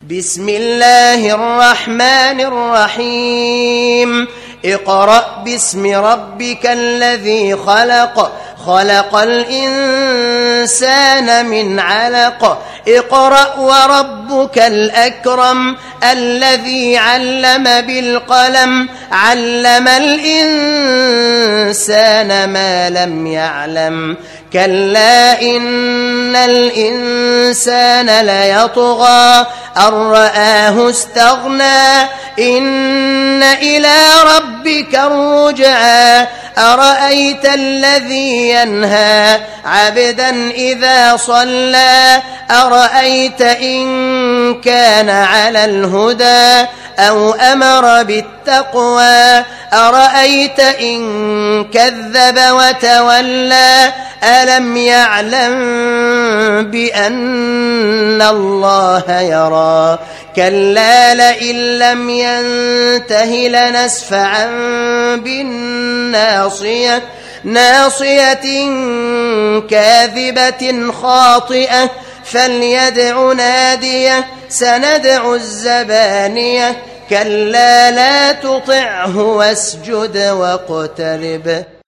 بسم الله الرحمن الرحيم اقرأ باسم ربك الذي خلق خلق الإنسان من علق اقرأ وربك الأكرم الذي علم بالقلم علم الإنسان ما لم يعلم كلا إن الإنسان ليطغى أن رآه استغنى إن إلى ربك الرجعى أرأيت الذي ينهى عبدا إذا صلى أرأيت إن كان على الهدى أو أمر بالتقوى أرأيت إن كذب وتولى ألم يعلم بأن الله يرى كلا لئن لم ينته لنسفعا بالناصية ناصية كاذبة خاطئة فليدع ناديه سندع الزبانية كلا لا تطعه واسجد واقترب